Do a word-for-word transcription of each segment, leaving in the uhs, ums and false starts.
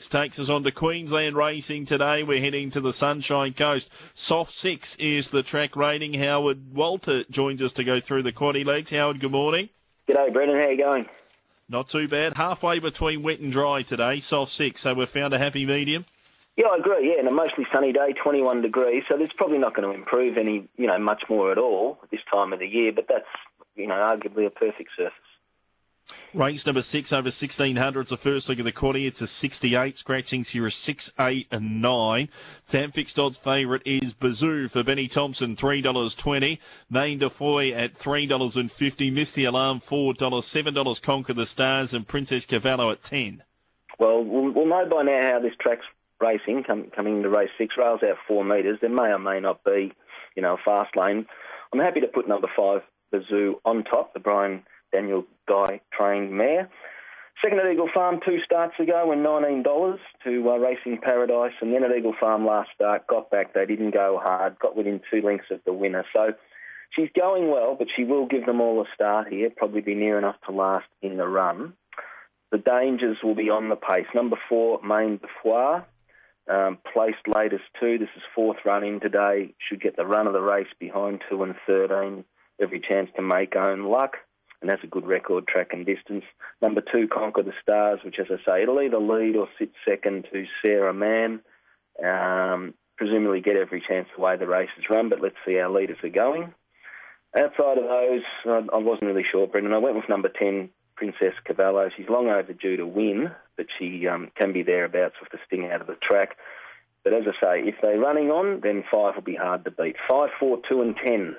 six takes us on to Queensland racing today. We're heading to the Sunshine Coast. Soft six is the track rating. Howard Walter joins us to go through the quaddy legs. Howard, good morning. G'day, Brendan. How you going? Not too bad. Halfway between wet and dry today, soft six. So we've found a happy medium. Yeah, I agree. Yeah, and a mostly sunny day, twenty-one degrees. So it's probably not going to improve any, you know, much more at all this time of the year. But that's, you know, arguably a perfect surface. Race number six over sixteen hundred. It's the first leg of the quaddy. It's a sixty-eight. Scratchings here are six, eight and nine. Tam Fixed Odds favourite is Bazoo for Benny Thompson, three dollars twenty. Main Defoy at three dollars fifty. Miss the Alarm, four dollars. seven dollars Conquer the Stars and Princess Cavallo at ten. Well, we'll, we'll know by now how this track's racing, come, coming into race six. Rails out four metres. There may or may not be, you know, a fast lane. I'm happy to put number five, Bazoo, on top, the Brian Daniel Guy trained mare. Second at Eagle Farm two starts ago went nineteen dollars to uh, Racing Paradise, and then at Eagle Farm last start, got back. They didn't go hard, got within two lengths of the winner. So she's going well, but she will give them all a start here, probably be near enough to last in the run. The dangers will be on the pace. Number four, Main Defoy, um, placed latest two. This is fourth run in today. Should get the run of the race behind two and thirteen. Every chance to make own luck. And that's a good record, track and distance. Number two, Conquer the Stars, which, as I say, it'll either lead or sit second to Sarah Mann. Um, presumably get every chance the way the race is run, but let's see how leaders are going. Outside of those, I, I wasn't really sure, Brendan. I went with number ten, Princess Cavallo. She's long overdue to win, but she um, can be thereabouts with the sting out of the track. But as I say, if they're running on, then five will be hard to beat. Five, four, two and ten.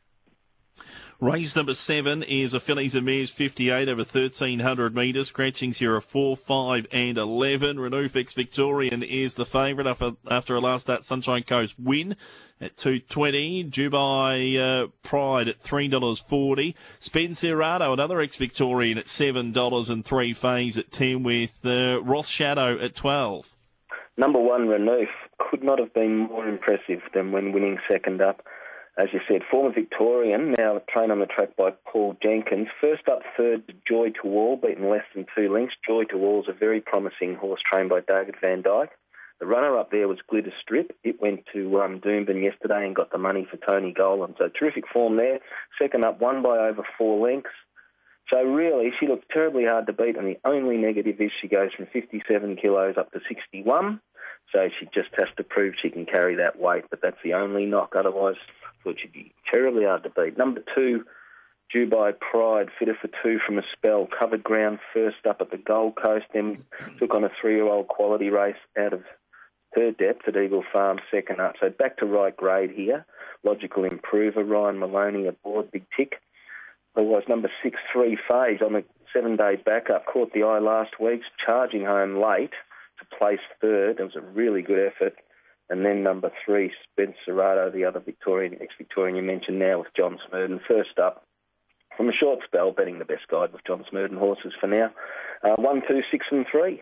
Race number seven is a Fillies and Mares fifty-eight over thirteen hundred metres. Scratchings here are four, five and eleven. Renoufix Victorian is the favourite after, after a last start Sunshine Coast win at two twenty. Dubai uh, Pride at three dollars forty. Spencerado, another ex-Victorian at seven dollars and three phase at ten with uh, Ross Shadow at twelve. Number one, Renouf, could not have been more impressive than when winning second up. As you said, former Victorian, now trained on the track by Paul Jenkins. First up third, Joy to All, beaten less than two lengths. Joy to All is a very promising horse trained by David Van Dyke. The runner-up there was Glitter Strip. It went to um, Doomben yesterday and got the money for Tony Golan. So terrific form there. Second up, won by over four lengths. So really, she looks terribly hard to beat, and the only negative is she goes from fifty-seven kilos up to sixty-one. So she just has to prove she can carry that weight, but that's the only knock. Otherwise, which would be terribly hard to beat. Number two, Dubai Pride, fitter for two from a spell. Covered ground first up at the Gold Coast, then took on a three-year-old quality race out of third depth at Eagle Farm, second up. So back to right grade here. Logical improver, Ryan Maloney aboard, big tick. Otherwise, number six, Three Phase on the seven-day backup, caught the eye last week, charging home late to place third. It was a really good effort. And then number three, Spencerado, the other Victorian, ex-Victorian you mentioned now with John Smurden. First up, from a short spell, betting the best guide with John Smurden horses for now. Uh, one, two, six and three.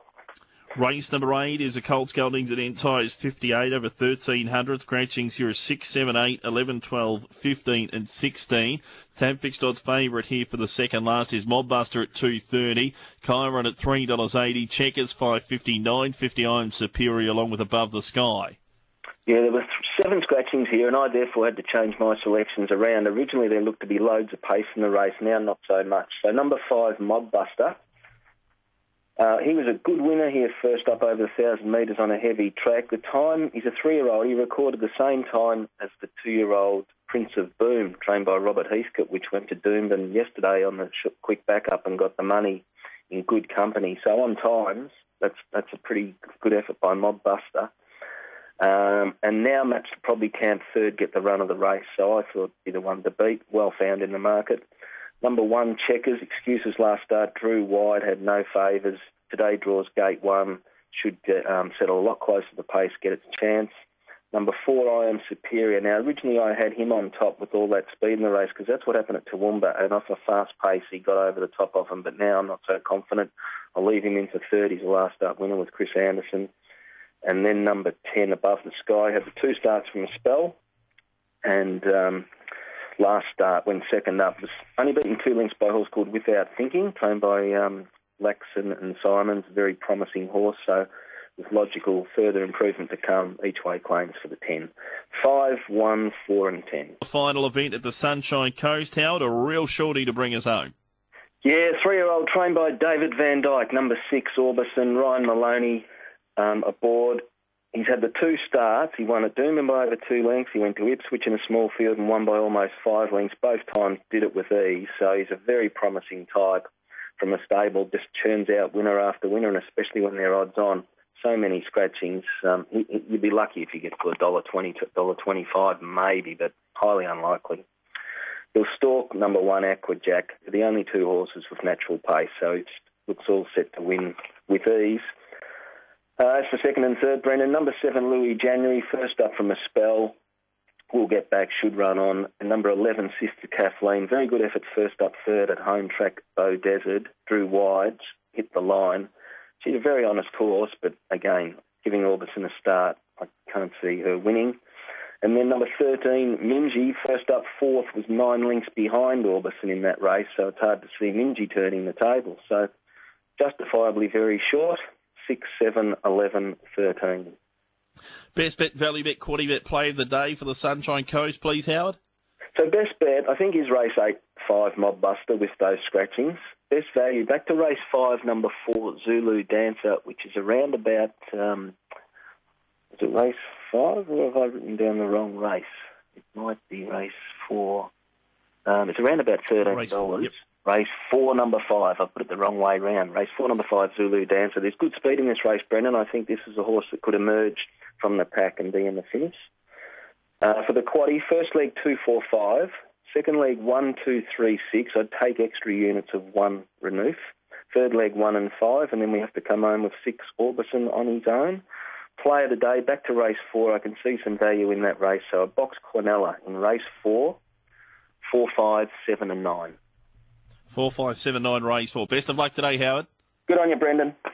Race number eight is a Colt Skeldings at Entires fifty-eight over thirteen hundred. Scratchings here are six, seven, eight, eleven, twelve, fifteen and sixteen. Tab Fixed Odds favourite here for the second last is Mobbuster at two thirty. Chiron at three dollars eighty. Checkers five fifty, nine fifty. I Am Superior along with Above the Sky. Yeah, there were seven scratchings here, and I therefore had to change my selections around. Originally there looked to be loads of pace in the race, now not so much. So number five, Mobbuster. Uh, he was a good winner here, first up over one thousand metres on a heavy track. The time, he's a three-year-old. He recorded the same time as the two-year-old Prince of Boom, trained by Robert Heathcote, which went to Doomben yesterday on the sh- quick backup and got the money in good company. So on times, that's that's a pretty good effort by Mobbuster. Um, and now matched to probably camp third, get the run of the race. So I thought he'd be the one to beat, well found in the market. Number one, Checkers, excuses last start, drew wide, had no favours. Today draws gate one, should get, um, settle a lot closer to the pace, get its chance. Number four, I Am Superior. Now, originally I had him on top with all that speed in the race because that's what happened at Toowoomba, and off a fast pace he got over the top of him, but now I'm not so confident. I'll leave him in for third. He's a last start winner with Chris Anderson. And then number ten, Above the Sky, had the two starts from a spell, and um, last start, when second up, was only beaten two lengths by a horse called Without Thinking, trained by um, Laxon and Simons, a very promising horse, so with logical further improvement to come, each way claims for the ten. Five, one, four and ten. The final event at the Sunshine Coast, Howard, a real shorty to bring us home. Yeah, three-year-old trained by David Van Dyke, number six, Orbison, Ryan Maloney um, aboard. He's had the two starts. He won at Doomben by over two lengths. He went to Ipswich in a small field and won by almost five lengths. Both times did it with ease, so he's a very promising type from a stable, just churns out winner after winner, and especially when they're odds on. So many scratchings. Um, you'd be lucky if you get to a one dollar twenty to one dollar twenty-five, maybe, but highly unlikely. He'll stalk number one, Aquajack. They're the only two horses with natural pace, so it looks all set to win with ease. Uh, as for second and third, Brendan, number seven, Louis January, first up from a spell. Will get back, should run on. And number eleven, Sister Kathleen, very good effort first up third at home track, Bow Desert. Drew wide, hit the line. She's a very honest horse, but again, giving Orbison a start, I can't see her winning. And then number thirteen, Minji, first up fourth, was nine lengths behind Orbison in that race, so it's hard to see Minji turning the table. So justifiably very short, six, seven, eleven, thirteen. Best bet, value bet, quarter bet play of the day for the Sunshine Coast, please, Howard. So best bet, I think, is race eight, five, Mob Buster with those scratchings. Best value, back to race five, number four, Zulu Dancer, which is around about, um, is it race five, or have I written down the wrong race? It might be race four. Um, it's around about thirteen dollars. Race four, yep. Race four, number five. I put it the wrong way round. Race four, number five, Zulu Dancer. There's good speed in this race, Brendan. I think this is a horse that could emerge from the pack and be in the finish. Uh, for the quaddie, first leg, two, four, five. Second leg, one, two, three, six. I'd take extra units of one, Renouf. Third leg, one and five. And then we have to come home with six, Orbison on his own. Play of the day, back to race four. I can see some value in that race. So a box Quinella in race four, four, five, seven and nine. Four, five, seven, nine, race four. Best of luck today, Howard. Good on you, Brendan.